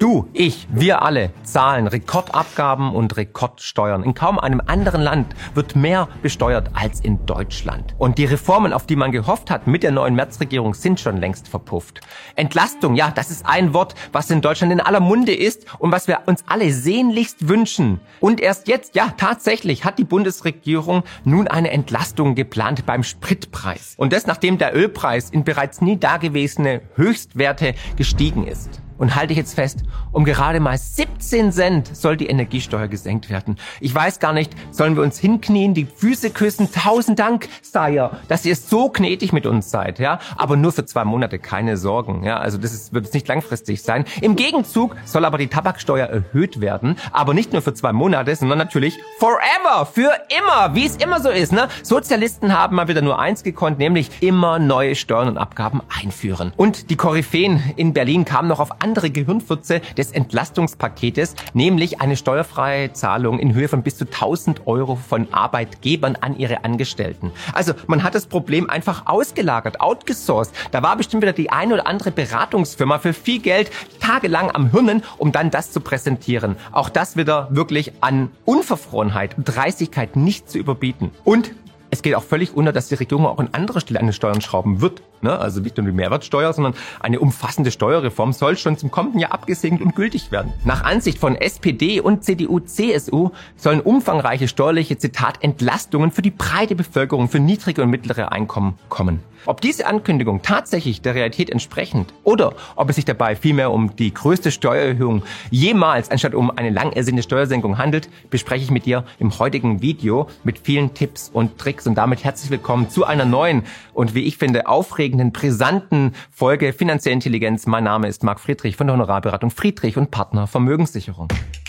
Du, ich, wir alle zahlen Rekordabgaben und Rekordsteuern. In kaum einem anderen Land wird mehr besteuert als in Deutschland. Und die Reformen, auf die man gehofft hat mit der neuen Märzregierung, sind schon längst verpufft. Entlastung, ja, das ist ein Wort, was in Deutschland in aller Munde ist und was wir uns alle sehnlichst wünschen. Und erst jetzt, ja, tatsächlich hat die Bundesregierung nun eine Entlastung geplant beim Spritpreis. Und das, nachdem der Ölpreis in bereits nie dagewesene Höchstwerte gestiegen ist. Und halte ich jetzt fest, um gerade mal 17 Cent soll die Energiesteuer gesenkt werden. Ich weiß gar nicht, sollen wir uns hinknien, die Füße küssen? 1000 Dank, Sire, dass ihr so gnädig mit uns seid, ja? Aber nur für 2 Monate, keine Sorgen, ja? Also wird es nicht langfristig sein. Im Gegenzug soll aber die Tabaksteuer erhöht werden, aber nicht nur für 2 Monate, sondern natürlich forever, für immer, wie es immer so ist, ne? Sozialisten haben mal wieder nur eins gekonnt, nämlich immer neue Steuern und Abgaben einführen. Und die Koryphäen in Berlin kamen noch auf andere Gehirnfurze des Entlastungspaketes, nämlich eine steuerfreie Zahlung in Höhe von bis zu 1.000 Euro von Arbeitgebern an ihre Angestellten. Also man hat das Problem einfach ausgelagert, outgesourced. Da war bestimmt wieder die eine oder andere Beratungsfirma für viel Geld tagelang am Hirnen, um dann das zu präsentieren. Auch das wieder wirklich an Unverfrorenheit und Dreistigkeit nicht zu überbieten. Und es geht auch völlig unter, dass die Regierung auch an anderer Stelle an den Steuern schrauben wird. Also nicht nur die Mehrwertsteuer, sondern eine umfassende Steuerreform soll schon zum kommenden Jahr abgesegnet und gültig werden. Nach Ansicht von SPD und CDU, CSU sollen umfangreiche steuerliche, Zitat, Entlastungen für die breite Bevölkerung, für niedrige und mittlere Einkommen kommen. Ob diese Ankündigung tatsächlich der Realität entsprechend oder ob es sich dabei vielmehr um die größte Steuererhöhung jemals anstatt um eine lang ersehnte Steuersenkung handelt, bespreche ich mit dir im heutigen Video mit vielen Tipps und Tricks und damit herzlich willkommen zu einer neuen und wie ich finde aufregenden, brisanten Folge Finanzielle Intelligenz. Mein Name ist Marc Friedrich von der Honorarberatung Friedrich und Partner Vermögenssicherung.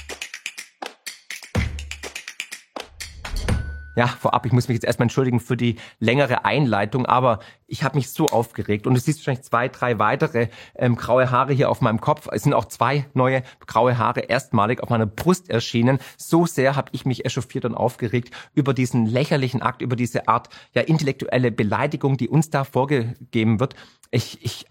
Ja, vorab, ich muss mich jetzt erstmal entschuldigen für die längere Einleitung, aber ich habe mich so aufgeregt und du siehst wahrscheinlich 2, 3 weitere graue Haare hier auf meinem Kopf. Es sind auch 2 neue graue Haare erstmalig auf meiner Brust erschienen. So sehr habe ich mich echauffiert und aufgeregt über diesen lächerlichen Akt, über diese Art ja intellektuelle Beleidigung, die uns da vorgegeben wird. Ich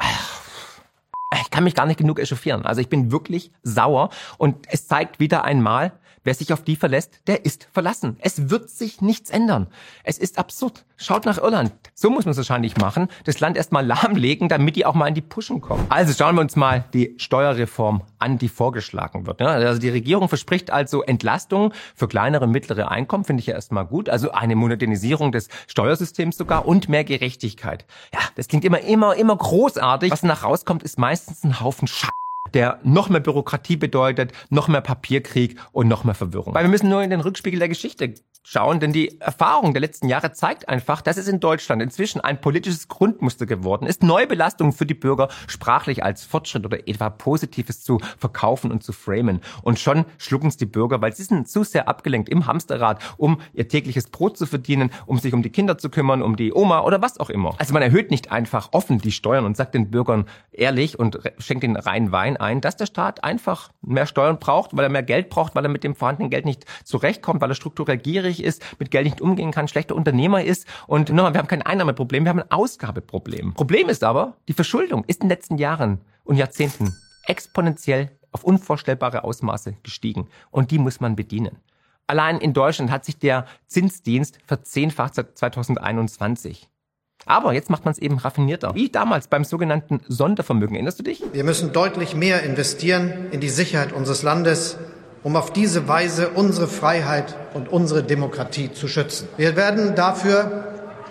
kann mich gar nicht genug echauffieren. Also ich bin wirklich sauer und es zeigt wieder einmal, wer sich auf die verlässt, der ist verlassen. Es wird sich nichts ändern. Es ist absurd. Schaut nach Irland. So muss man es wahrscheinlich machen. Das Land erstmal lahmlegen, damit die auch mal in die Puschen kommen. Also schauen wir uns mal die Steuerreform an, die vorgeschlagen wird. Also die Regierung verspricht also Entlastungen für kleinere und mittlere Einkommen, finde ich ja erstmal gut. Also eine Modernisierung des Steuersystems sogar und mehr Gerechtigkeit. Ja, das klingt immer großartig. Was danach rauskommt, ist meistens ein Haufen der noch mehr Bürokratie bedeutet, noch mehr Papierkrieg und noch mehr Verwirrung. Weil wir müssen nur in den Rückspiegel der Geschichte schauen, denn die Erfahrung der letzten Jahre zeigt einfach, dass es in Deutschland inzwischen ein politisches Grundmuster geworden ist, neue Belastungen für die Bürger sprachlich als Fortschritt oder etwa Positives zu verkaufen und zu framen. Und schon schlucken es die Bürger, weil sie sind zu sehr abgelenkt im Hamsterrad, um ihr tägliches Brot zu verdienen, um sich um die Kinder zu kümmern, um die Oma oder was auch immer. Also man erhöht nicht einfach offen die Steuern und sagt den Bürgern ehrlich und schenkt ihnen reinen Wein ein, dass der Staat einfach mehr Steuern braucht, weil er mehr Geld braucht, weil er mit dem vorhandenen Geld nicht zurechtkommt, weil er strukturell gierig ist, mit Geld nicht umgehen kann, schlechter Unternehmer ist und nochmal, wir haben kein Einnahmeproblem, wir haben ein Ausgabeproblem. Problem ist aber, die Verschuldung ist in den letzten Jahren und Jahrzehnten exponentiell auf unvorstellbare Ausmaße gestiegen und die muss man bedienen. Allein in Deutschland hat sich der Zinsdienst verzehnfacht seit 2021. Aber jetzt macht man es eben raffinierter. Wie damals beim sogenannten Sondervermögen. Erinnerst du dich? Wir müssen deutlich mehr investieren in die Sicherheit unseres Landes, um auf diese Weise unsere Freiheit und unsere Demokratie zu schützen. Wir werden dafür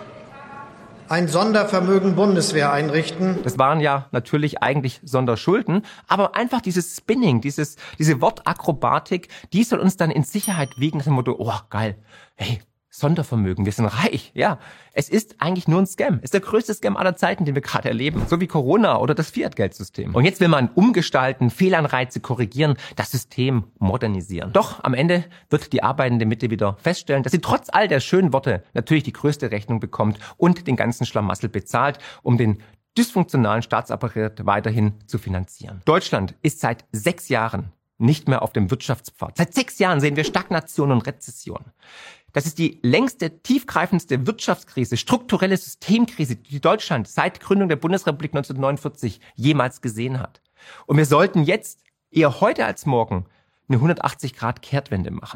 ein Sondervermögen Bundeswehr einrichten. Das waren ja natürlich eigentlich Sonderschulden, aber einfach dieses Spinning, diese Wortakrobatik, die soll uns dann in Sicherheit wiegen nach dem Motto, oh geil, hey, Sondervermögen, wir sind reich. Ja, es ist eigentlich nur ein Scam. Es ist der größte Scam aller Zeiten, den wir gerade erleben. So wie Corona oder das Fiat-Geldsystem. Und jetzt will man umgestalten, Fehlanreize korrigieren, das System modernisieren. Doch am Ende wird die arbeitende Mitte wieder feststellen, dass sie trotz all der schönen Worte natürlich die größte Rechnung bekommt und den ganzen Schlamassel bezahlt, um den dysfunktionalen Staatsapparat weiterhin zu finanzieren. Deutschland ist seit 6 Jahren nicht mehr auf dem Wirtschaftspfad. Seit 6 Jahren sehen wir Stagnation und Rezession. Das ist die längste, tiefgreifendste Wirtschaftskrise, strukturelle Systemkrise, die Deutschland seit Gründung der Bundesrepublik 1949 jemals gesehen hat. Und wir sollten jetzt eher heute als morgen eine 180-Grad-Kehrtwende machen,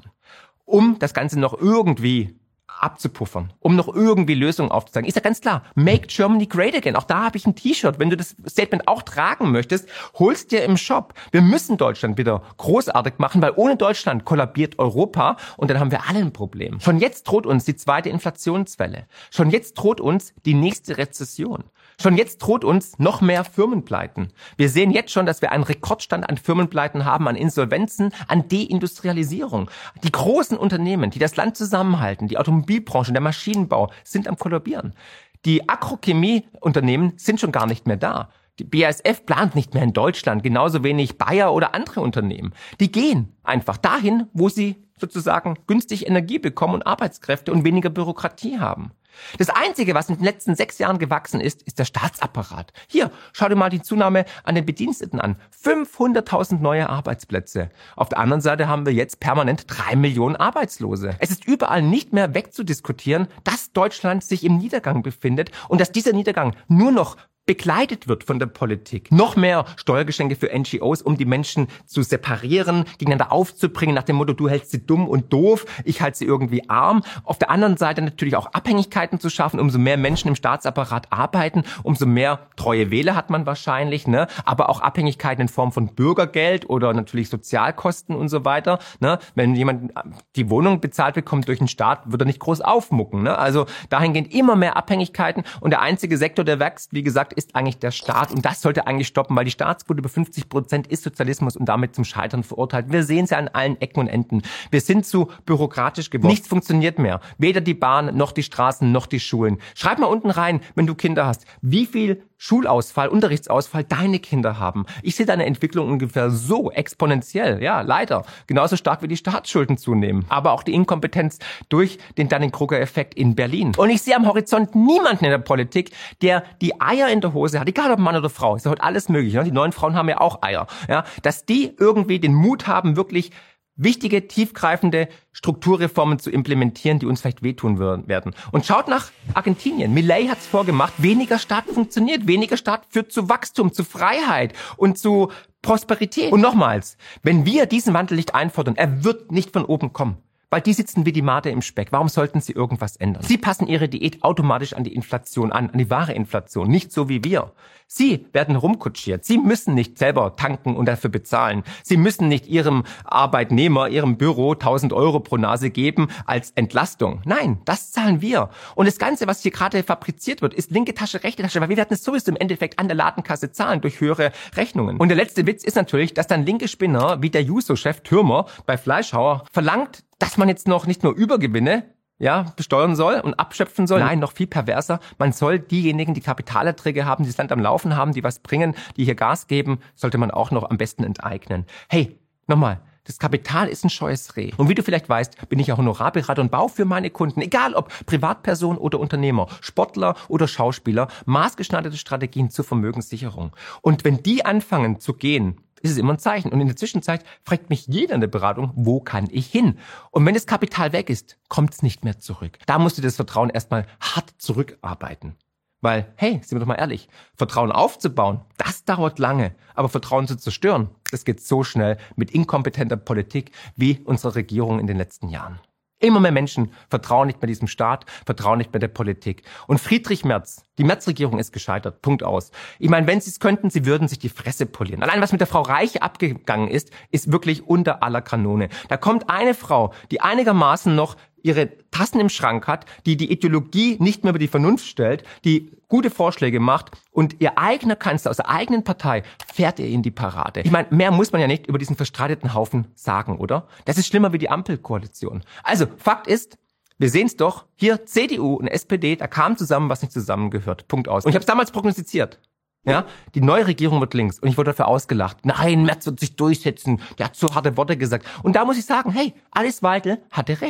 um das Ganze noch irgendwie abzupuffern, um noch irgendwie Lösungen aufzuzeigen. Ist ja ganz klar, make Germany great again. Auch da habe ich ein T-Shirt. Wenn du das Statement auch tragen möchtest, holst dir im Shop. Wir müssen Deutschland wieder großartig machen, weil ohne Deutschland kollabiert Europa und dann haben wir alle ein Problem. Schon jetzt droht uns die zweite Inflationswelle. Schon jetzt droht uns die nächste Rezession. Schon jetzt droht uns noch mehr Firmenpleiten. Wir sehen jetzt schon, dass wir einen Rekordstand an Firmenpleiten haben, an Insolvenzen, an Deindustrialisierung. Die großen Unternehmen, die das Land zusammenhalten, die Automobilbranche, der Maschinenbau, sind am Kollabieren. Die Agrochemieunternehmen sind schon gar nicht mehr da. Die BASF plant nicht mehr in Deutschland, genauso wenig Bayer oder andere Unternehmen. Die gehen einfach dahin, wo sie sozusagen günstig Energie bekommen und Arbeitskräfte und weniger Bürokratie haben. Das Einzige, was in den letzten 6 Jahren gewachsen ist, ist der Staatsapparat. Hier, schau dir mal die Zunahme an den Bediensteten an. 500.000 neue Arbeitsplätze. Auf der anderen Seite haben wir jetzt permanent 3 Millionen Arbeitslose. Es ist überall nicht mehr wegzudiskutieren, dass Deutschland sich im Niedergang befindet und dass dieser Niedergang nur noch begleitet wird von der Politik. Noch mehr Steuergeschenke für NGOs, um die Menschen zu separieren, gegeneinander aufzubringen, nach dem Motto, du hältst sie dumm und doof, ich halte sie irgendwie arm. Auf der anderen Seite natürlich auch Abhängigkeiten zu schaffen, umso mehr Menschen im Staatsapparat arbeiten, umso mehr treue Wähler hat man wahrscheinlich, ne? Aber auch Abhängigkeiten in Form von Bürgergeld oder natürlich Sozialkosten und so weiter. Ne? Wenn jemand die Wohnung bezahlt bekommt durch den Staat, wird er nicht groß aufmucken. Ne? Also dahingehend immer mehr Abhängigkeiten und der einzige Sektor, der wächst, wie gesagt, ist eigentlich der Staat und das sollte eigentlich stoppen, weil die Staatsquote über 50% ist Sozialismus und damit zum Scheitern verurteilt. Wir sehen es ja an allen Ecken und Enden. Wir sind zu bürokratisch geworden. Nichts funktioniert mehr. Weder die Bahn, noch die Straßen, noch die Schulen. Schreib mal unten rein, wenn du Kinder hast, wie viel Schulausfall, Unterrichtsausfall deine Kinder haben. Ich sehe deine Entwicklung ungefähr so exponentiell, ja, leider. Genauso stark wie die Staatsschulden zunehmen. Aber auch die Inkompetenz durch den Dunning-Kruger-Effekt in Berlin. Und ich sehe am Horizont niemanden in der Politik, der die Eier in der Hose hat, egal ob Mann oder Frau, ist ja heute alles möglich. Ne? Die neuen Frauen haben ja auch Eier. Ja? Dass die irgendwie den Mut haben, wirklich wichtige, tiefgreifende Strukturreformen zu implementieren, die uns vielleicht wehtun werden. Und schaut nach Argentinien. Milei hat's vorgemacht. Weniger Staat funktioniert. Weniger Staat führt zu Wachstum, zu Freiheit und zu Prosperität. Und nochmals, wenn wir diesen Wandel nicht einfordern, er wird nicht von oben kommen. Weil die sitzen wie die Made im Speck. Warum sollten sie irgendwas ändern? Sie passen ihre Diät automatisch an die Inflation an die wahre Inflation, nicht so wie wir. Sie werden rumkutschiert. Sie müssen nicht selber tanken und dafür bezahlen. Sie müssen nicht ihrem Arbeitnehmer, ihrem Büro 1.000 Euro pro Nase geben als Entlastung. Nein, das zahlen wir. Und das Ganze, was hier gerade fabriziert wird, ist linke Tasche, rechte Tasche, weil wir werden es sowieso im Endeffekt an der Ladenkasse zahlen durch höhere Rechnungen. Und der letzte Witz ist natürlich, dass dann linke Spinner wie der Juso-Chef Thürmer bei Fleischhauer verlangt, dass man jetzt noch nicht nur Übergewinne besteuern soll und abschöpfen soll. Nein, noch viel perverser. Man soll diejenigen, die Kapitalerträge haben, die das Land am Laufen haben, die was bringen, die hier Gas geben, sollte man auch noch am besten enteignen. Hey, nochmal. Das Kapital ist ein scheues Reh. Und wie du vielleicht weißt, bin ich ja Honorarberater und baue für meine Kunden, egal ob Privatperson oder Unternehmer, Sportler oder Schauspieler, maßgeschneiderte Strategien zur Vermögenssicherung. Und wenn die anfangen zu gehen, ist es immer ein Zeichen. Und in der Zwischenzeit fragt mich jeder in der Beratung, wo kann ich hin? Und wenn das Kapital weg ist, kommt es nicht mehr zurück. Da musst du das Vertrauen erstmal hart zurückarbeiten. Weil, hey, sind wir doch mal ehrlich, Vertrauen aufzubauen, das dauert lange. Aber Vertrauen zu zerstören, das geht so schnell mit inkompetenter Politik wie unsere Regierung in den letzten Jahren. Immer mehr Menschen vertrauen nicht mehr diesem Staat, vertrauen nicht mehr der Politik. Und Friedrich Merz, die Merz-Regierung ist gescheitert, Punkt aus. Ich meine, wenn sie es könnten, sie würden sich die Fresse polieren. Allein was mit der Frau Reiche abgegangen ist wirklich unter aller Kanone. Da kommt eine Frau, die einigermaßen noch ihre Tassen im Schrank hat, die die Ideologie nicht mehr über die Vernunft stellt, die gute Vorschläge macht und ihr eigener Kanzler aus der eigenen Partei fährt ihr in die Parade. Ich meine, mehr muss man ja nicht über diesen verstreiteten Haufen sagen, oder? Das ist schlimmer wie die Ampelkoalition. Also, Fakt ist, wir sehen es doch, hier CDU und SPD, da kam zusammen, was nicht zusammengehört. Punkt aus. Und ich habe es damals prognostiziert. Ja, die neue Regierung wird links und ich wurde dafür ausgelacht. Nein, Merz wird sich durchsetzen, der hat so harte Worte gesagt. Und da muss ich sagen, hey, Alice Weidel hatte recht.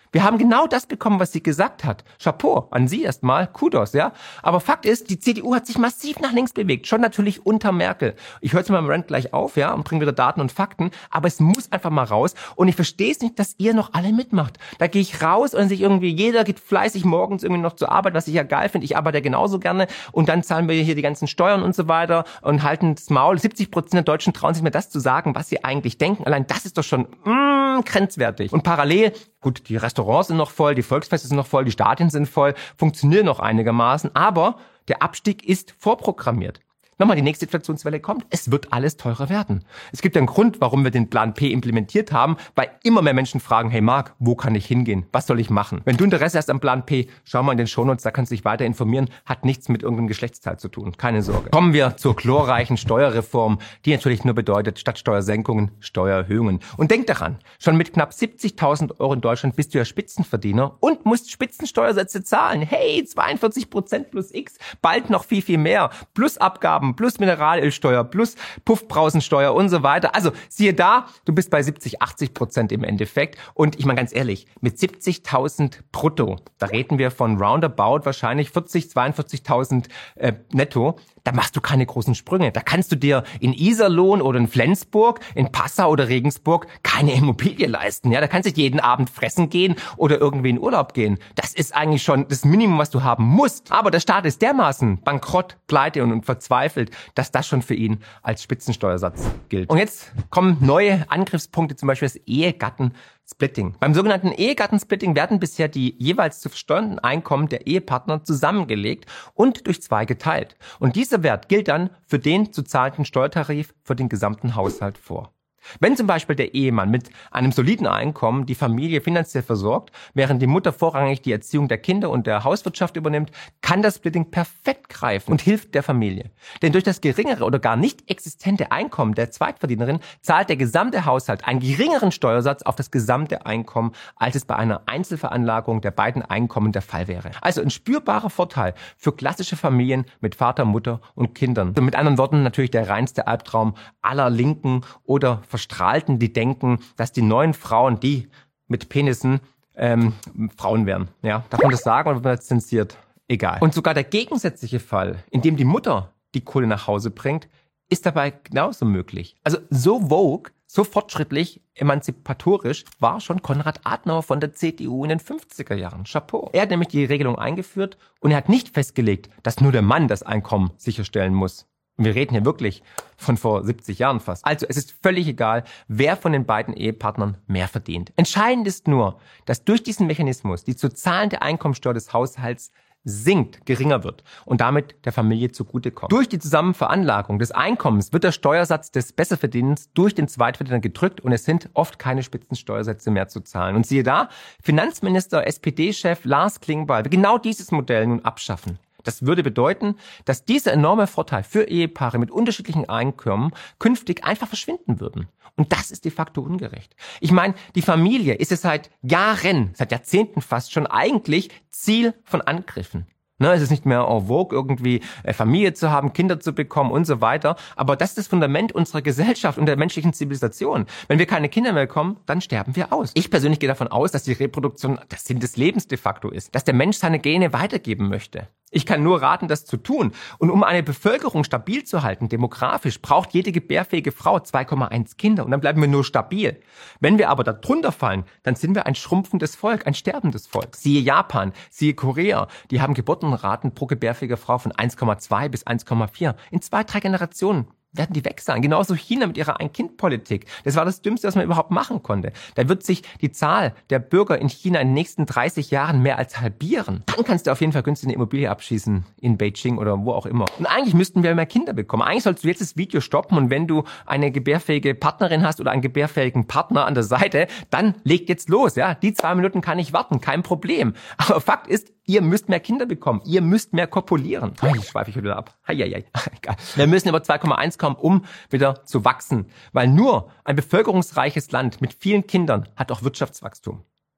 Wir haben genau das bekommen, was sie gesagt hat. Chapeau, an sie erstmal, Kudos, ja. Aber Fakt ist, die CDU hat sich massiv nach links bewegt, schon natürlich unter Merkel. Ich höre jetzt mal im Rant gleich auf, ja, und bringe wieder Daten und Fakten, aber es muss einfach mal raus. Und ich verstehe es nicht, dass ihr noch alle mitmacht. Da gehe ich raus und sich irgendwie, jeder geht fleißig morgens irgendwie noch zur Arbeit, was ich ja geil finde. Ich arbeite ja genauso gerne. Und dann zahlen wir hier die ganzen Steuern und so weiter und halten das Maul. 70% der Deutschen trauen sich mir das zu sagen, was sie eigentlich denken. Allein das ist doch schon grenzwertig. Und parallel, gut, die Restaurants sind noch voll, die Volksfeste sind noch voll, die Stadien sind voll, funktionieren noch einigermaßen, aber der Abstieg ist vorprogrammiert. Nochmal, die nächste Inflationswelle kommt, es wird alles teurer werden. Es gibt einen Grund, warum wir den Plan P implementiert haben, weil immer mehr Menschen fragen, hey Marc, wo kann ich hingehen? Was soll ich machen? Wenn du Interesse hast am Plan P, schau mal in den Shownotes, da kannst du dich weiter informieren, hat nichts mit irgendeinem Geschlechtsteil zu tun, keine Sorge. Kommen wir zur glorreichen Steuerreform, die natürlich nur bedeutet, statt Steuersenkungen, Steuererhöhungen. Und denk daran, schon mit knapp 70.000 € in Deutschland bist du ja Spitzenverdiener und musst Spitzensteuersätze zahlen. Hey, 42% plus X, bald noch viel, viel mehr, plus Abgaben, plus Mineralölsteuer, plus Puffbrausensteuer und so weiter. Also siehe da, du bist bei 70-80% im Endeffekt. Und ich meine ganz ehrlich, mit 70.000 brutto, da reden wir von roundabout wahrscheinlich 42.000 netto, da machst du keine großen Sprünge. Da kannst du dir in Iserlohn oder in Flensburg, in Passau oder Regensburg keine Immobilie leisten. Ja, da kannst du jeden Abend fressen gehen oder irgendwie in Urlaub gehen. Das ist eigentlich schon das Minimum, was du haben musst. Aber der Staat ist dermaßen bankrott, pleite und verzweifelt, dass das schon für ihn als Spitzensteuersatz gilt. Und jetzt kommen neue Angriffspunkte, zum Beispiel das Ehegattensplitting. Beim sogenannten Ehegattensplitting werden bisher die jeweils zu versteuernden Einkommen der Ehepartner zusammengelegt und durch 2 geteilt. Und dieser Wert gilt dann für den zu zahlenden Steuertarif für den gesamten Haushalt vor. Wenn zum Beispiel der Ehemann mit einem soliden Einkommen die Familie finanziell versorgt, während die Mutter vorrangig die Erziehung der Kinder und der Hauswirtschaft übernimmt, kann das Splitting perfekt greifen und hilft der Familie. Denn durch das geringere oder gar nicht existente Einkommen der Zweitverdienerin zahlt der gesamte Haushalt einen geringeren Steuersatz auf das gesamte Einkommen, als es bei einer Einzelveranlagung der beiden Einkommen der Fall wäre. Also ein spürbarer Vorteil für klassische Familien mit Vater, Mutter und Kindern. Also mit anderen Worten natürlich der reinste Albtraum aller Linken oder Verstrahlten, die denken, dass die neuen Frauen, die mit Penissen, Frauen wären. Ja, darf man das sagen oder wird man das zensiert? Egal. Und sogar der gegensätzliche Fall, in dem die Mutter die Kohle nach Hause bringt, ist dabei genauso möglich. Also so vogue, so fortschrittlich, emanzipatorisch war schon Konrad Adenauer von der CDU in den 50er Jahren. Chapeau. Er hat nämlich die Regelung eingeführt und er hat nicht festgelegt, dass nur der Mann das Einkommen sicherstellen muss. Und wir reden hier wirklich von vor 70 Jahren fast. Also es ist völlig egal, wer von den beiden Ehepartnern mehr verdient. Entscheidend ist nur, dass durch diesen Mechanismus die zu zahlende Einkommensteuer des Haushalts sinkt, geringer wird und damit der Familie zugutekommt. Durch die Zusammenveranlagung des Einkommens wird der Steuersatz des Besserverdienens durch den Zweitverdiener gedrückt und es sind oft keine Spitzensteuersätze mehr zu zahlen. Und siehe da, Finanzminister, SPD-Chef Lars Klingbeil will genau dieses Modell nun abschaffen. Das würde bedeuten, dass dieser enorme Vorteil für Ehepaare mit unterschiedlichen Einkommen künftig einfach verschwinden würden. Und das ist de facto ungerecht. Ich meine, die Familie ist es seit Jahren, seit Jahrzehnten fast schon eigentlich Ziel von Angriffen. Es ist nicht mehr en vogue, irgendwie Familie zu haben, Kinder zu bekommen und so weiter. Aber das ist das Fundament unserer Gesellschaft und der menschlichen Zivilisation. Wenn wir keine Kinder mehr bekommen, dann sterben wir aus. Ich persönlich gehe davon aus, dass die Reproduktion der Sinn des Lebens de facto ist. Dass der Mensch seine Gene weitergeben möchte. Ich kann nur raten, das zu tun. Und um eine Bevölkerung stabil zu halten, demografisch, braucht jede gebärfähige Frau 2,1 Kinder. Und dann bleiben wir nur stabil. Wenn wir aber da drunter fallen, dann sind wir ein schrumpfendes Volk, ein sterbendes Volk. Siehe Japan, siehe Korea. Die haben Geburtenraten pro gebärfähige Frau von 1,2 bis 1,4. In 2-3 Generationen werden die weg sein. Genauso China mit ihrer Ein-Kind-Politik. Das war das Dümmste, was man überhaupt machen konnte. Da wird sich die Zahl der Bürger in China in den nächsten 30 Jahren mehr als halbieren. Dann kannst du auf jeden Fall günstig eine Immobilie abschießen in Beijing oder wo auch immer. Und eigentlich müssten wir mehr Kinder bekommen. Eigentlich sollst du jetzt das Video stoppen und wenn du eine gebärfähige Partnerin hast oder einen gebärfähigen Partner an der Seite, dann legt jetzt los. Ja, die 2 Minuten kann ich warten, kein Problem. Aber Fakt ist, ihr müsst mehr Kinder bekommen. Ihr müsst mehr kopulieren. Ich schweife wieder ab. Egal. Wir müssen über 2,1 kommen, um wieder zu wachsen. Weil nur ein bevölkerungsreiches Land mit vielen Kindern hat auch Wirtschaftswachstum.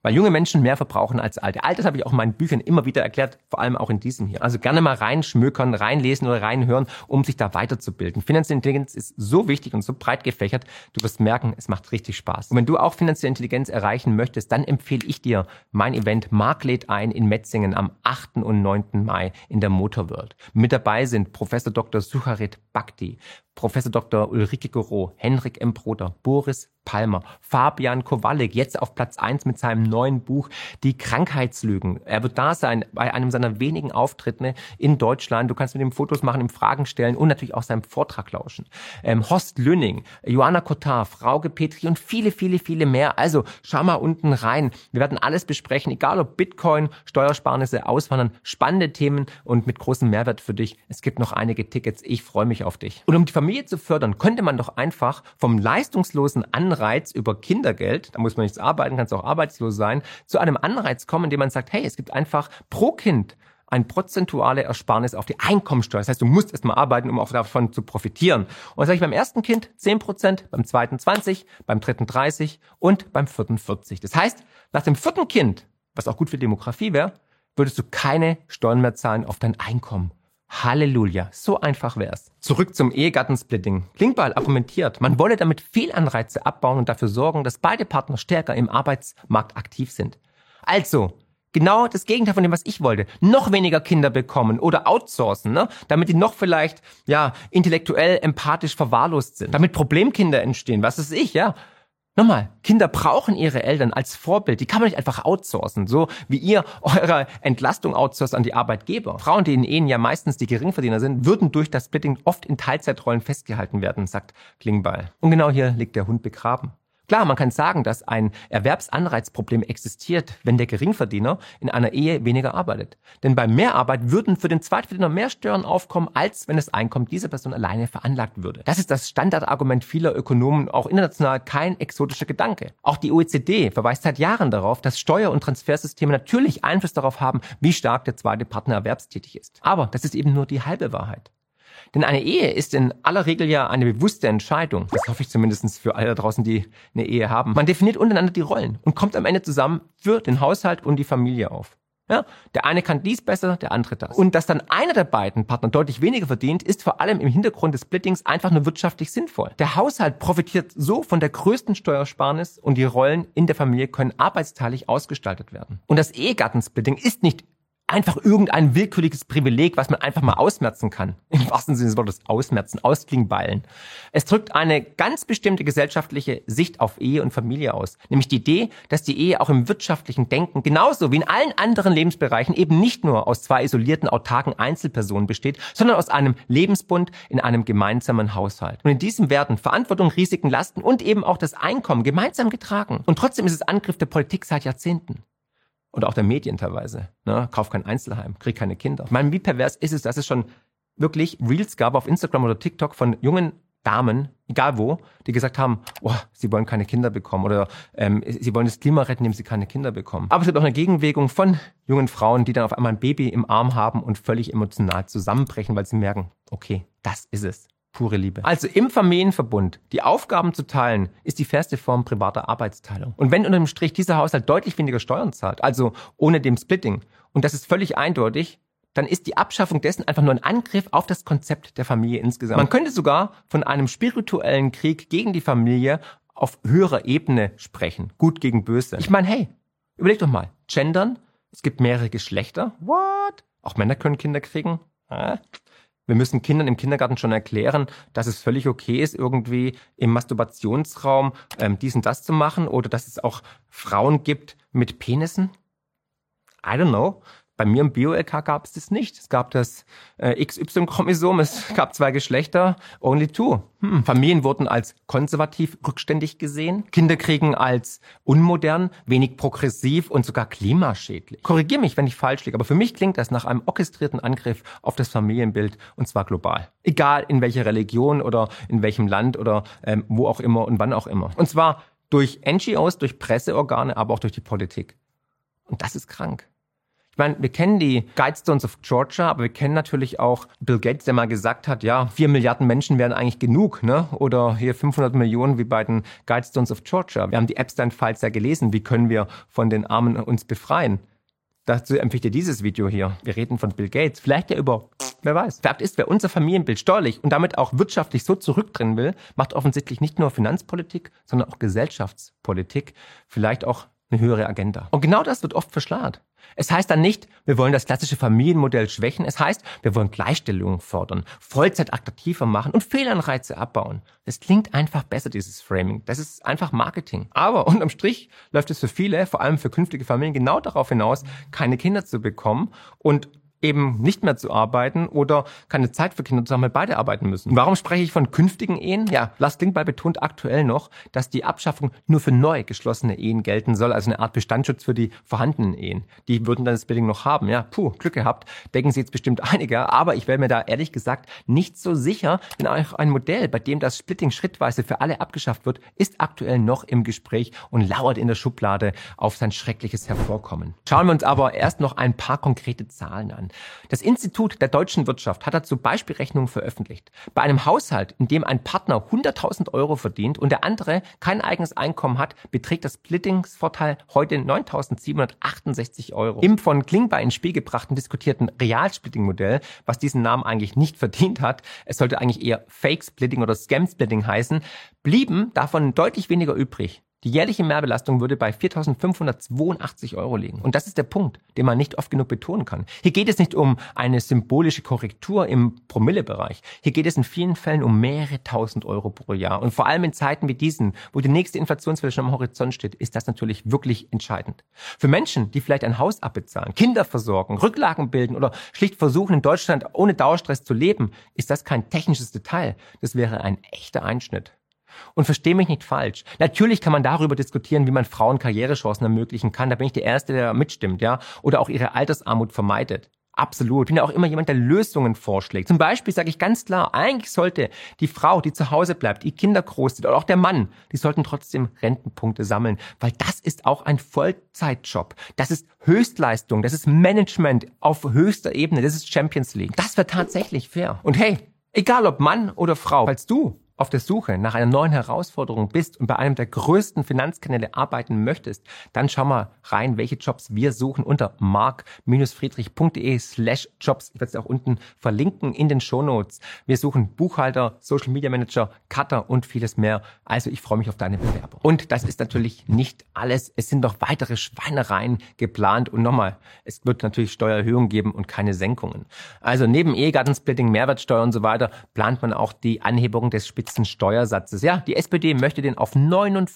Weil junge Menschen mehr verbrauchen als alte. Altes habe ich auch in meinen Büchern immer wieder erklärt, vor allem auch in diesem hier. Also gerne mal reinschmökern, reinlesen oder reinhören, um sich da weiterzubilden. Finanzielle Intelligenz ist so wichtig und so breit gefächert, du wirst merken, es macht richtig Spaß. Und wenn du auch finanzielle Intelligenz erreichen möchtest, dann empfehle ich dir mein Event Marc lädt ein in Metzingen am 8. und 9. Mai in der Motorworld. Mit dabei sind Professor Dr. Sucharit Bhakdi, Professor Dr. Ulrike Goro, Henrik M. Broder, Boris Palmer, Fabian Kowalik, jetzt auf Platz 1 mit seinem neuen Buch Die Krankheitslügen. Er wird da sein bei einem seiner wenigen Auftritte in Deutschland. Du kannst mit ihm Fotos machen, ihm Fragen stellen und natürlich auch seinem Vortrag lauschen. Horst Lünning, Johanna Kottar, Frauke Petri und viele, viele, viele mehr. Also schau mal unten rein. Wir werden alles besprechen, egal ob Bitcoin, Steuersparnisse, Auswandern, spannende Themen und mit großem Mehrwert für dich. Es gibt noch einige Tickets. Ich freue mich auf dich. Und um die Familie zu fördern, könnte man doch einfach vom leistungslosen Anreiz über Kindergeld, da muss man nichts arbeiten, kannst auch arbeitslos sein, zu einem Anreiz kommen, indem man sagt, hey, es gibt einfach pro Kind eine prozentuale Ersparnis auf die Einkommensteuer. Das heißt, du musst erst mal arbeiten, um auch davon zu profitieren. Und das sage ich beim ersten Kind 10%, beim zweiten 20%, beim dritten 30% und beim vierten 40%. Das heißt, nach dem vierten Kind, was auch gut für Demografie wäre, würdest du keine Steuern mehr zahlen auf dein Einkommen. Halleluja, so einfach wär's. Zurück zum Ehegattensplitting. Klingbeil argumentiert, man wolle damit Fehlanreize abbauen und dafür sorgen, dass beide Partner stärker im Arbeitsmarkt aktiv sind. Also, genau das Gegenteil von dem, was ich wollte. Noch weniger Kinder bekommen oder outsourcen, ne? Damit die noch vielleicht, intellektuell, empathisch verwahrlost sind. Damit Problemkinder entstehen, was weiß ich, ja. Nochmal, Kinder brauchen ihre Eltern als Vorbild. Die kann man nicht einfach outsourcen, so wie ihr eure Entlastung outsourced an die Arbeitgeber. Frauen, die in Ehen ja meistens die Geringverdiener sind, würden durch das Splitting oft in Teilzeitrollen festgehalten werden, sagt Klingbeil. Und genau hier liegt der Hund begraben. Klar, man kann sagen, dass ein Erwerbsanreizproblem existiert, wenn der Geringverdiener in einer Ehe weniger arbeitet. Denn bei Mehrarbeit würden für den Zweitverdiener mehr Steuern aufkommen, als wenn das Einkommen dieser Person alleine veranlagt würde. Das ist das Standardargument vieler Ökonomen, auch international kein exotischer Gedanke. Auch die OECD verweist seit Jahren darauf, dass Steuer- und Transfersysteme natürlich Einfluss darauf haben, wie stark der zweite Partner erwerbstätig ist. Aber das ist eben nur die halbe Wahrheit. Denn eine Ehe ist in aller Regel ja eine bewusste Entscheidung. Das hoffe ich zumindest für alle da draußen, die eine Ehe haben. Man definiert untereinander die Rollen und kommt am Ende zusammen für den Haushalt und die Familie auf. Ja, der eine kann dies besser, der andere das. Und dass dann einer der beiden Partner deutlich weniger verdient, ist vor allem im Hintergrund des Splittings einfach nur wirtschaftlich sinnvoll. Der Haushalt profitiert so von der größten Steuersparnis und die Rollen in der Familie können arbeitsteilig ausgestaltet werden. Und das Ehegattensplitting ist nicht einfach irgendein willkürliches Privileg, was man einfach mal ausmerzen kann. Im wahrsten Sinne des Wortes ausmerzen, ausklingballen. Es drückt eine ganz bestimmte gesellschaftliche Sicht auf Ehe und Familie aus. Nämlich die Idee, dass die Ehe auch im wirtschaftlichen Denken, genauso wie in allen anderen Lebensbereichen, eben nicht nur aus zwei isolierten, autarken Einzelpersonen besteht, sondern aus einem Lebensbund in einem gemeinsamen Haushalt. Und in diesem werden Verantwortung, Risiken, Lasten und eben auch das Einkommen gemeinsam getragen. Und trotzdem ist es Angriff der Politik seit Jahrzehnten. Und auch der Medien teilweise. Ne? Kauf kein Einzelheim, krieg keine Kinder. Ich meine, wie pervers ist es, dass es schon wirklich Reels gab auf Instagram oder TikTok von jungen Damen, egal wo, die gesagt haben, sie wollen keine Kinder bekommen oder sie wollen das Klima retten, indem sie keine Kinder bekommen. Aber es gibt auch eine Gegenbewegung von jungen Frauen, die dann auf einmal ein Baby im Arm haben und völlig emotional zusammenbrechen, weil sie merken, okay, das ist es. Pure Liebe. Also im Familienverbund die Aufgaben zu teilen, ist die fairste Form privater Arbeitsteilung. Und wenn unter dem Strich dieser Haushalt deutlich weniger Steuern zahlt, also ohne dem Splitting, und das ist völlig eindeutig, dann ist die Abschaffung dessen einfach nur ein Angriff auf das Konzept der Familie insgesamt. Man könnte sogar von einem spirituellen Krieg gegen die Familie auf höherer Ebene sprechen. Gut gegen böse. Ich meine, hey, überleg doch mal. Gendern, es gibt mehrere Geschlechter. What? Auch Männer können Kinder kriegen? Wir müssen Kindern im Kindergarten schon erklären, dass es völlig okay ist, irgendwie im Masturbationsraum dies und das zu machen oder dass es auch Frauen gibt mit Penissen. I don't know. Bei mir im Bio-LK gab es das nicht. Es gab das XY-Chromosom, es gab 2 Geschlechter, only 2. Familien wurden als konservativ rückständig gesehen, Kinderkriegen als unmodern, wenig progressiv und sogar klimaschädlich. Korrigier mich, wenn ich falsch liege, aber für mich klingt das nach einem orchestrierten Angriff auf das Familienbild und zwar global. Egal in welcher Religion oder in welchem Land oder wo auch immer und wann auch immer. Und zwar durch NGOs, durch Presseorgane, aber auch durch die Politik. Und das ist krank. Ich meine, wir kennen die Guidestones of Georgia, aber wir kennen natürlich auch Bill Gates, der mal gesagt hat, ja, 4 Milliarden Menschen wären eigentlich genug, ne? Oder hier 500 Millionen wie bei den Guidestones of Georgia. Wir haben die Epstein-Files ja gelesen. Wie können wir von den Armen uns befreien? Dazu empfehle ich dir dieses Video hier. Wir reden von Bill Gates. Vielleicht ja über, wer weiß. Fakt ist, wer unser Familienbild steuerlich und damit auch wirtschaftlich so zurückdrehen will, macht offensichtlich nicht nur Finanzpolitik, sondern auch Gesellschaftspolitik. Vielleicht auch eine höhere Agenda. Und genau das wird oft verschleiert. Es heißt dann nicht, wir wollen das klassische Familienmodell schwächen. Es heißt, wir wollen Gleichstellung fördern, Vollzeit attraktiver machen und Fehlanreize abbauen. Das klingt einfach besser, dieses Framing. Das ist einfach Marketing. Aber unterm Strich läuft es für viele, vor allem für künftige Familien, genau darauf hinaus, keine Kinder zu bekommen und eben nicht mehr zu arbeiten oder keine Zeit für Kinder zu haben, weil beide arbeiten müssen. Warum spreche ich von künftigen Ehen? Ja, Lars Klingbeil betont aktuell noch, dass die Abschaffung nur für neu geschlossene Ehen gelten soll, also eine Art Bestandsschutz für die vorhandenen Ehen. Die würden dann das Splitting noch haben. Ja, Glück gehabt. Denken Sie jetzt bestimmt einige, aber ich wäre mir da ehrlich gesagt nicht so sicher, denn auch ein Modell, bei dem das Splitting schrittweise für alle abgeschafft wird, ist aktuell noch im Gespräch und lauert in der Schublade auf sein schreckliches Hervorkommen. Schauen wir uns aber erst noch ein paar konkrete Zahlen an. Das Institut der deutschen Wirtschaft hat dazu Beispielrechnungen veröffentlicht. Bei einem Haushalt, in dem ein Partner 100.000 Euro verdient und der andere kein eigenes Einkommen hat, beträgt das Splittingsvorteil heute 9.768 Euro. Im von Klingbeil ins Spiel gebrachten diskutierten Realsplitting-Modell, was diesen Namen eigentlich nicht verdient hat, es sollte eigentlich eher Fake-Splitting oder Scam-Splitting heißen, blieben davon deutlich weniger übrig. Die jährliche Mehrbelastung würde bei 4.582 Euro liegen. Und das ist der Punkt, den man nicht oft genug betonen kann. Hier geht es nicht um eine symbolische Korrektur im Promillebereich. Hier geht es in vielen Fällen um mehrere tausend Euro pro Jahr. Und vor allem in Zeiten wie diesen, wo die nächste Inflationswelle schon am Horizont steht, ist das natürlich wirklich entscheidend. Für Menschen, die vielleicht ein Haus abbezahlen, Kinder versorgen, Rücklagen bilden oder schlicht versuchen, in Deutschland ohne Dauerstress zu leben, ist das kein technisches Detail. Das wäre ein echter Einschnitt. Und versteh mich nicht falsch. Natürlich kann man darüber diskutieren, wie man Frauen Karrierechancen ermöglichen kann. Da bin ich der Erste, der mitstimmt, ja. Oder auch ihre Altersarmut vermeidet. Absolut. Ich bin ja auch immer jemand, der Lösungen vorschlägt. Zum Beispiel sage ich ganz klar, eigentlich sollte die Frau, die zu Hause bleibt, die Kinder großzieht, oder auch der Mann, die sollten trotzdem Rentenpunkte sammeln. Weil das ist auch ein Vollzeitjob. Das ist Höchstleistung. Das ist Management auf höchster Ebene. Das ist Champions League. Das wäre tatsächlich fair. Und hey, egal ob Mann oder Frau, falls du auf der Suche nach einer neuen Herausforderung bist und bei einem der größten Finanzkanäle arbeiten möchtest, dann schau mal rein, welche Jobs wir suchen unter mark-friedrich.de/jobs. Ich werde es auch unten verlinken in den Shownotes. Wir suchen Buchhalter, Social Media Manager, Cutter und vieles mehr. Also ich freue mich auf deine Bewerbung. Und das ist natürlich nicht alles. Es sind noch weitere Schweinereien geplant. Und nochmal, es wird natürlich Steuererhöhungen geben und keine Senkungen. Also neben Ehegattensplitting, Mehrwertsteuer und so weiter plant man auch die Anhebung des Spitzensteuersatzes. Ja, die SPD möchte den auf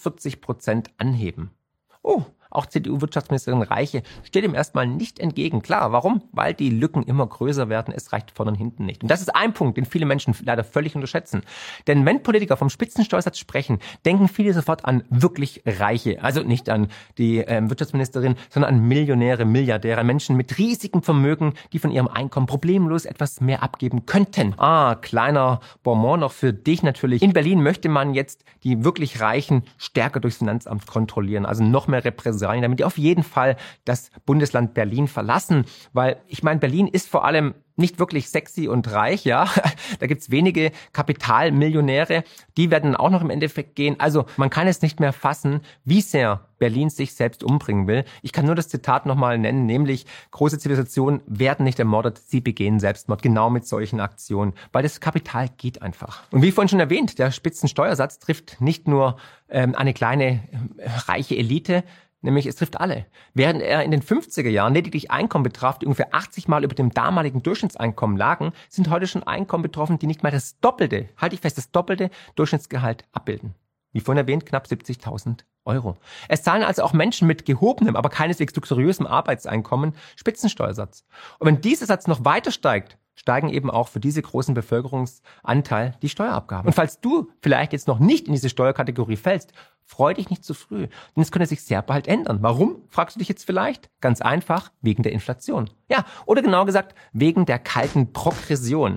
49% anheben. Oh, auch CDU-Wirtschaftsministerin Reiche steht ihm erstmal nicht entgegen. Klar, warum? Weil die Lücken immer größer werden. Es reicht vorne und hinten nicht. Und das ist ein Punkt, den viele Menschen leider völlig unterschätzen. Denn wenn Politiker vom Spitzensteuersatz sprechen, denken viele sofort an wirklich Reiche. Also nicht an die Wirtschaftsministerin, sondern an Millionäre, Milliardäre, Menschen mit riesigem Vermögen, die von ihrem Einkommen problemlos etwas mehr abgeben könnten. Kleiner Bonbon noch für dich natürlich. In Berlin möchte man jetzt die wirklich Reichen stärker durchs Finanzamt kontrollieren. Also noch mehr Repressalien, damit die auf jeden Fall das Bundesland Berlin verlassen. Weil ich meine, Berlin ist vor allem nicht wirklich sexy und reich, ja. Da gibt's wenige Kapitalmillionäre, die werden auch noch im Endeffekt gehen. Also man kann es nicht mehr fassen, wie sehr Berlin sich selbst umbringen will. Ich kann nur das Zitat nochmal nennen, nämlich: große Zivilisationen werden nicht ermordet, sie begehen Selbstmord. Genau mit solchen Aktionen, weil das Kapital geht einfach. Und wie vorhin schon erwähnt, der Spitzensteuersatz trifft nicht nur eine kleine reiche Elite, nämlich es trifft alle. Während er in den 50er Jahren lediglich Einkommen betraf, die ungefähr 80 Mal über dem damaligen Durchschnittseinkommen lagen, sind heute schon Einkommen betroffen, die nicht mal das Doppelte, halte ich fest, das doppelte Durchschnittsgehalt abbilden. Wie vorhin erwähnt, knapp 70.000 Euro. Es zahlen also auch Menschen mit gehobenem, aber keineswegs luxuriösem Arbeitseinkommen Spitzensteuersatz. Und wenn dieser Satz noch weiter steigt, steigen eben auch für diese großen Bevölkerungsanteil die Steuerabgaben. Und falls du vielleicht jetzt noch nicht in diese Steuerkategorie fällst, freu dich nicht zu früh, denn es könnte sich sehr bald ändern. Warum, fragst du dich jetzt vielleicht? Ganz einfach, wegen der Inflation. Ja, oder genau gesagt, wegen der kalten Progression.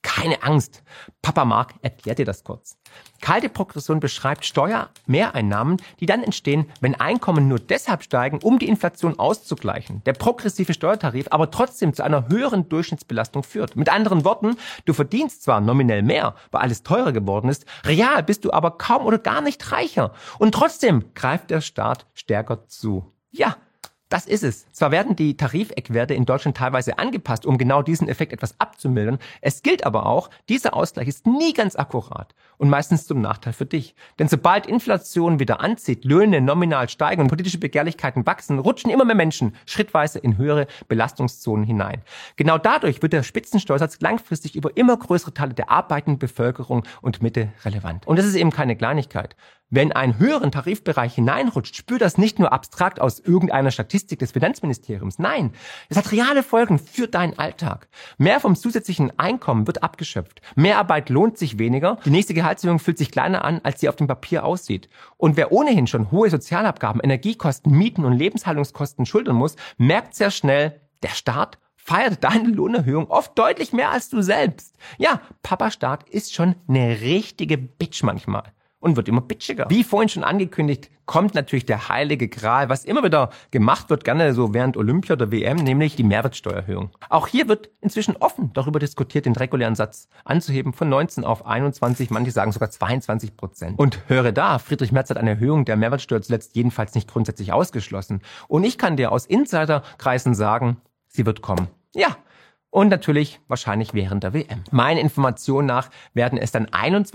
keine Angst. Papa Mark erklärt dir das kurz. Kalte Progression beschreibt Steuermehreinnahmen, die dann entstehen, wenn Einkommen nur deshalb steigen, um die Inflation auszugleichen. Der progressive Steuertarif aber trotzdem zu einer höheren Durchschnittsbelastung führt. Mit anderen Worten, du verdienst zwar nominell mehr, weil alles teurer geworden ist, real bist du aber kaum oder gar nicht reicher. Und trotzdem greift der Staat stärker zu. Ja, das ist es. Zwar werden die Tarifeckwerte in Deutschland teilweise angepasst, um genau diesen Effekt etwas abzumildern. Es gilt aber auch, dieser Ausgleich ist nie ganz akkurat und meistens zum Nachteil für dich. Denn sobald Inflation wieder anzieht, Löhne nominal steigen und politische Begehrlichkeiten wachsen, rutschen immer mehr Menschen schrittweise in höhere Belastungszonen hinein. Genau dadurch wird der Spitzensteuersatz langfristig über immer größere Teile der arbeitenden Bevölkerung und Mitte relevant. Und das ist eben keine Kleinigkeit. Wer in einen höheren Tarifbereich hineinrutscht, spürt das nicht nur abstrakt aus irgendeiner Statistik des Finanzministeriums. Nein, es hat reale Folgen für deinen Alltag. Mehr vom zusätzlichen Einkommen wird abgeschöpft. Mehr Arbeit lohnt sich weniger. Die nächste Gehaltserhöhung fühlt sich kleiner an, als sie auf dem Papier aussieht. Und wer ohnehin schon hohe Sozialabgaben, Energiekosten, Mieten und Lebenshaltungskosten schultern muss, merkt sehr schnell, der Staat feiert deine Lohnerhöhung oft deutlich mehr als du selbst. Ja, Papa Staat ist schon eine richtige Bitch manchmal. Und wird immer bitchiger. Wie vorhin schon angekündigt, kommt natürlich der heilige Gral, was immer wieder gemacht wird, gerne so während Olympia oder WM, nämlich die Mehrwertsteuererhöhung. Auch hier wird inzwischen offen darüber diskutiert, den regulären Satz anzuheben von 19 auf 21, manche sagen sogar 22%. Und höre da, Friedrich Merz hat eine Erhöhung der Mehrwertsteuer zuletzt jedenfalls nicht grundsätzlich ausgeschlossen. Und ich kann dir aus Insiderkreisen sagen, sie wird kommen. Ja. Und natürlich wahrscheinlich während der WM. Meinen Informationen nach werden es dann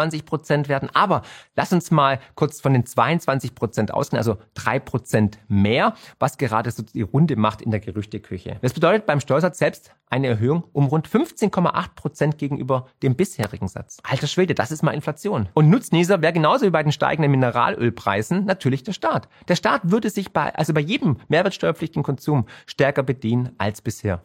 21% werden. Aber lass uns mal kurz von den 22% ausgehen, also 3% mehr, was gerade so die Runde macht in der Gerüchteküche. Das bedeutet beim Steuersatz selbst eine Erhöhung um rund 15,8% gegenüber dem bisherigen Satz. Alter Schwede, das ist mal Inflation. Und Nutznießer wäre genauso wie bei den steigenden Mineralölpreisen natürlich der Staat. Der Staat würde sich bei jedem mehrwertsteuerpflichtigen Konsum stärker bedienen als bisher.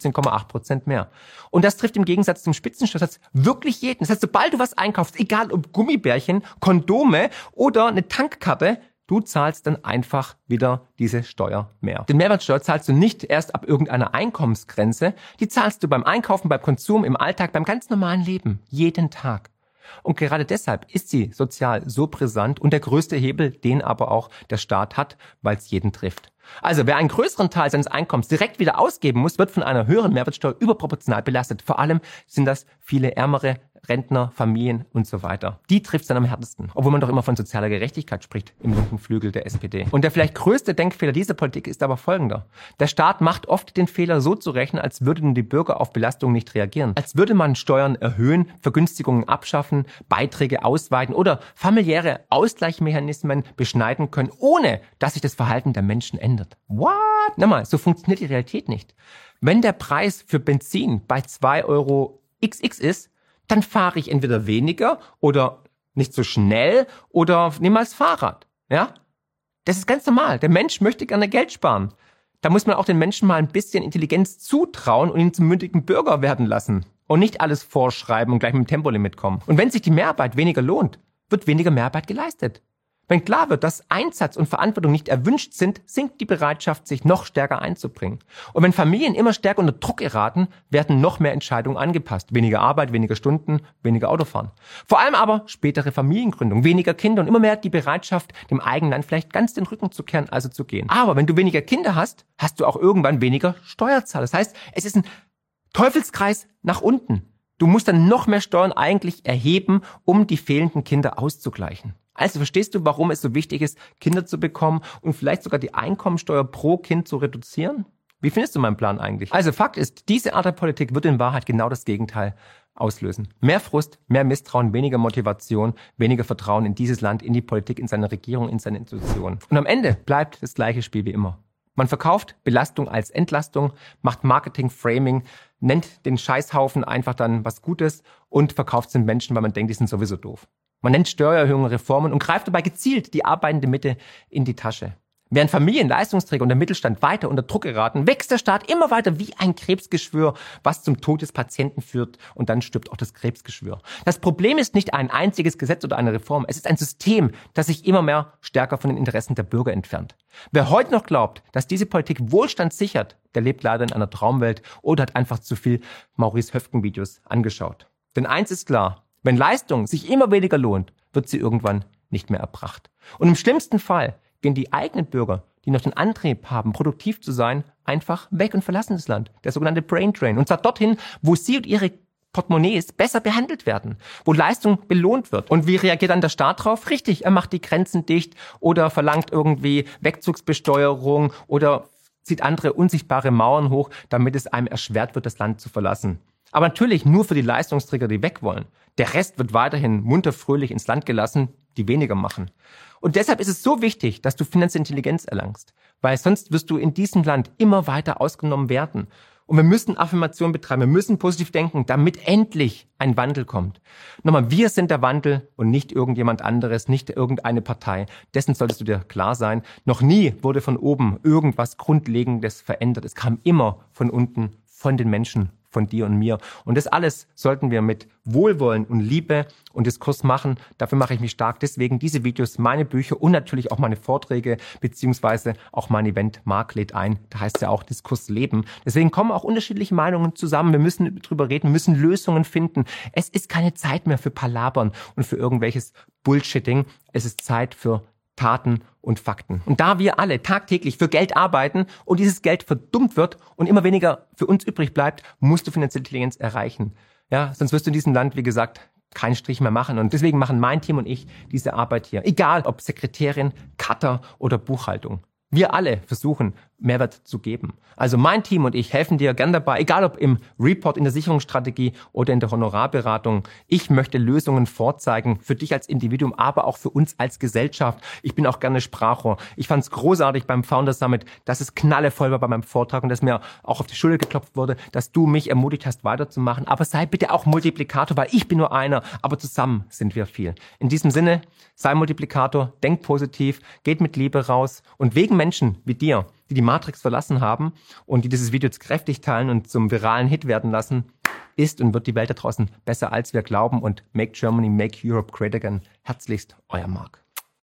15,8% mehr. Und das trifft im Gegensatz zum Spitzensteuersatz wirklich jeden. Das heißt, sobald du was einkaufst, egal ob Gummibärchen, Kondome oder eine Tankkarte, du zahlst dann einfach wieder diese Steuer mehr. Den Mehrwertsteuer zahlst du nicht erst ab irgendeiner Einkommensgrenze. Die zahlst du beim Einkaufen, beim Konsum, im Alltag, beim ganz normalen Leben. Jeden Tag. Und gerade deshalb ist sie sozial so brisant und der größte Hebel, den aber auch der Staat hat, weil es jeden trifft. Also wer einen größeren Teil seines Einkommens direkt wieder ausgeben muss, wird von einer höheren Mehrwertsteuer überproportional belastet. Vor allem sind das viele ärmere Rentner, Familien und so weiter. Die trifft es dann am härtesten. Obwohl man doch immer von sozialer Gerechtigkeit spricht im linken Flügel der SPD. Und der vielleicht größte Denkfehler dieser Politik ist aber folgender. Der Staat macht oft den Fehler so zu rechnen, als würden die Bürger auf Belastungen nicht reagieren. Als würde man Steuern erhöhen, Vergünstigungen abschaffen, Beiträge ausweiten oder familiäre Ausgleichsmechanismen beschneiden können, ohne dass sich das Verhalten der Menschen ändert. What? Nochmal, so funktioniert die Realität nicht. Wenn der Preis für Benzin bei 2 Euro XX ist, dann fahre ich entweder weniger oder nicht so schnell oder nehme das Fahrrad. Ja? Das ist ganz normal. Der Mensch möchte gerne Geld sparen. Da muss man auch den Menschen mal ein bisschen Intelligenz zutrauen und ihn zum mündigen Bürger werden lassen. Und nicht alles vorschreiben und gleich mit dem Tempolimit kommen. Und wenn sich die Mehrarbeit weniger lohnt, wird weniger Mehrarbeit geleistet. Wenn klar wird, dass Einsatz und Verantwortung nicht erwünscht sind, sinkt die Bereitschaft, sich noch stärker einzubringen. Und wenn Familien immer stärker unter Druck geraten, werden noch mehr Entscheidungen angepasst. Weniger Arbeit, weniger Stunden, weniger Autofahren. Vor allem aber spätere Familiengründung, weniger Kinder und immer mehr die Bereitschaft, dem eigenen Land vielleicht ganz den Rücken zu kehren, also zu gehen. Aber wenn du weniger Kinder hast, hast du auch irgendwann weniger Steuerzahler. Das heißt, es ist ein Teufelskreis nach unten. Du musst dann noch mehr Steuern eigentlich erheben, um die fehlenden Kinder auszugleichen. Also verstehst du, warum es so wichtig ist, Kinder zu bekommen und vielleicht sogar die Einkommensteuer pro Kind zu reduzieren? Wie findest du meinen Plan eigentlich? Also Fakt ist, diese Art der Politik wird in Wahrheit genau das Gegenteil auslösen. Mehr Frust, mehr Misstrauen, weniger Motivation, weniger Vertrauen in dieses Land, in die Politik, in seine Regierung, in seine Institutionen. Und am Ende bleibt das gleiche Spiel wie immer. Man verkauft Belastung als Entlastung, macht Marketing, Framing, nennt den Scheißhaufen einfach dann was Gutes und verkauft es den Menschen, weil man denkt, die sind sowieso doof. Man nennt Steuererhöhungen Reformen und greift dabei gezielt die arbeitende Mitte in die Tasche. Während Familien, Leistungsträger und der Mittelstand weiter unter Druck geraten, wächst der Staat immer weiter wie ein Krebsgeschwür, was zum Tod des Patienten führt und dann stirbt auch das Krebsgeschwür. Das Problem ist nicht ein einziges Gesetz oder eine Reform, es ist ein System, das sich immer mehr stärker von den Interessen der Bürger entfernt. Wer heute noch glaubt, dass diese Politik Wohlstand sichert, der lebt leider in einer Traumwelt oder hat einfach zu viel Maurice Höfgen-Videos angeschaut. Denn eins ist klar, wenn Leistung sich immer weniger lohnt, wird sie irgendwann nicht mehr erbracht. Und im schlimmsten Fall gehen die eigenen Bürger, die noch den Antrieb haben, produktiv zu sein, einfach weg und verlassen das Land. Der sogenannte Brain Drain. Und zwar dorthin, wo sie und ihre Portemonnaies besser behandelt werden, wo Leistung belohnt wird. Und wie reagiert dann der Staat drauf? Richtig, er macht die Grenzen dicht oder verlangt irgendwie Wegzugsbesteuerung oder zieht andere unsichtbare Mauern hoch, damit es einem erschwert wird, das Land zu verlassen. Aber natürlich nur für die Leistungsträger, die weg wollen. Der Rest wird weiterhin munter fröhlich ins Land gelassen, die weniger machen. Und deshalb ist es so wichtig, dass du finanzielle Intelligenz erlangst, weil sonst wirst du in diesem Land immer weiter ausgenommen werden. Und wir müssen Affirmation betreiben, wir müssen positiv denken, damit endlich ein Wandel kommt. Nochmal, wir sind der Wandel und nicht irgendjemand anderes, nicht irgendeine Partei. Dessen solltest du dir klar sein. Noch nie wurde von oben irgendwas Grundlegendes verändert. Es kam immer von unten, von den Menschen, von dir und mir. Und das alles sollten wir mit Wohlwollen und Liebe und Diskurs machen. Dafür mache ich mich stark. Deswegen diese Videos, meine Bücher und natürlich auch meine Vorträge beziehungsweise auch mein Event Marc lädt ein. Da heißt es ja auch Diskurs leben. Deswegen kommen auch unterschiedliche Meinungen zusammen. Wir müssen drüber reden, wir müssen Lösungen finden. Es ist keine Zeit mehr für Palabern und für irgendwelches Bullshitting. Es ist Zeit für Taten und Fakten. Und da wir alle tagtäglich für Geld arbeiten und dieses Geld verdummt wird und immer weniger für uns übrig bleibt, musst du finanzielle Intelligenz erreichen. Ja, sonst wirst du in diesem Land, wie gesagt, keinen Strich mehr machen. Und deswegen machen mein Team und ich diese Arbeit hier. Egal, ob Sekretärin, Cutter oder Buchhaltung. Wir alle versuchen, Mehrwert zu geben. Also mein Team und ich helfen dir gern dabei, egal ob im Report, in der Sicherungsstrategie oder in der Honorarberatung. Ich möchte Lösungen vorzeigen für dich als Individuum, aber auch für uns als Gesellschaft. Ich bin auch gerne Sprachrohr. Ich fand es großartig beim Founder Summit, dass es knallevoll war bei meinem Vortrag und dass mir auch auf die Schulter geklopft wurde, dass du mich ermutigt hast, weiterzumachen. Aber sei bitte auch Multiplikator, weil ich bin nur einer, aber zusammen sind wir viel. In diesem Sinne, sei Multiplikator, denk positiv, geht mit Liebe raus und wegen Menschen wie dir, die die Matrix verlassen haben und die dieses Video jetzt kräftig teilen und zum viralen Hit werden lassen, ist und wird die Welt da draußen besser, als wir glauben. Und make Germany, make Europe great again. Herzlichst, euer Marc.